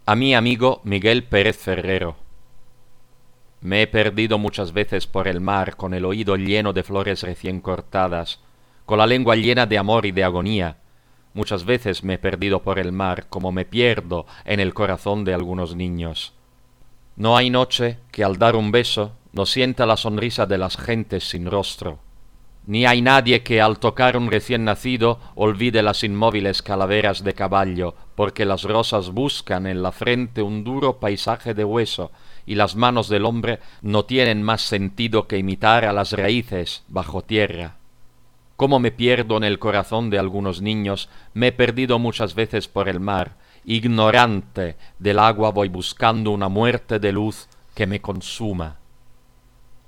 A mi amigo Miguel Pérez Ferrero. Me he perdido muchas veces por el mar, con el oído lleno de flores recién cortadas, con la lengua llena de amor y de agonía. Muchas veces me he perdido por el mar, como me pierdo en el corazón de algunos niños. No hay noche que al dar un beso no sienta la sonrisa de las gentes sin rostro. Ni hay nadie que al tocar un recién nacido olvide las inmóviles calaveras de caballo, porque las rosas buscan en la frente un duro paisaje de hueso, y las manos del hombre no tienen más sentido que imitar a las raíces bajo tierra. Como me pierdo en el corazón de algunos niños, me he perdido muchas veces por el mar, ignorante del agua voy buscando una muerte de luz que me consuma.